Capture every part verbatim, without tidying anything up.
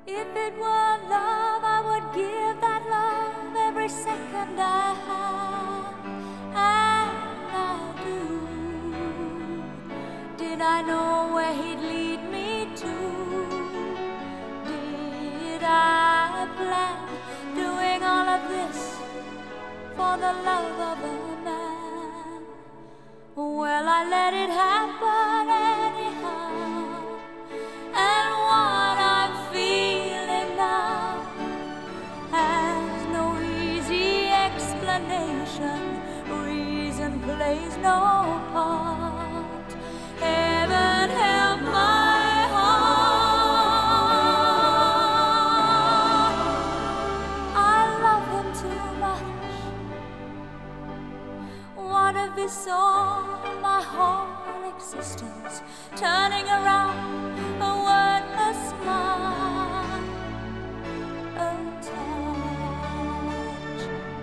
If it were love, I would give that love every second I have, and I do. Did I know where he'd lead me to? Did I plan doing all of this for the love of a man? Well, I let it happen anyhow, and what I'm feeling now has no easy explanation. Reason plays no part. Heaven help my heart. I love him too much. What if he saw my whole existence turning around a wordless smile, a touch?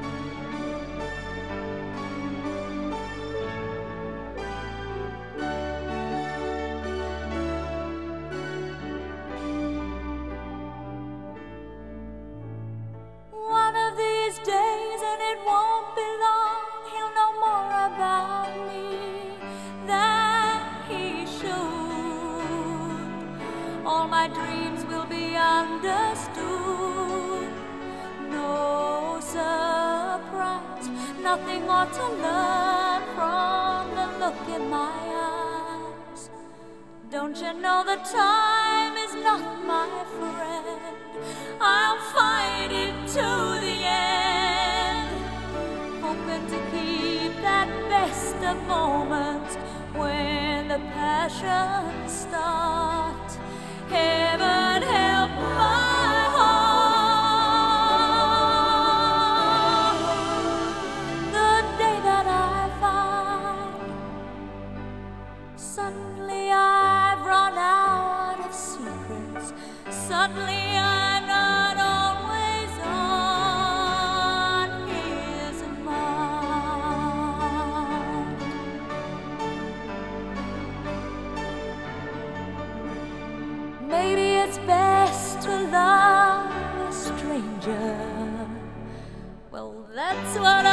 One of these days, and it won't be long, he'll know more about me than he should. All my dreams will be understood. No surprise, nothing more to learn from the look in my eyes. Don't you know the time is not my friend? I'll fight it to the end, hoping to keep that best of moments when the passions start. Heaven help my heart. The day that I find suddenly I've run out of secrets, suddenly I'm not always on his mind. Maybe it's best to love a stranger. Well, that's what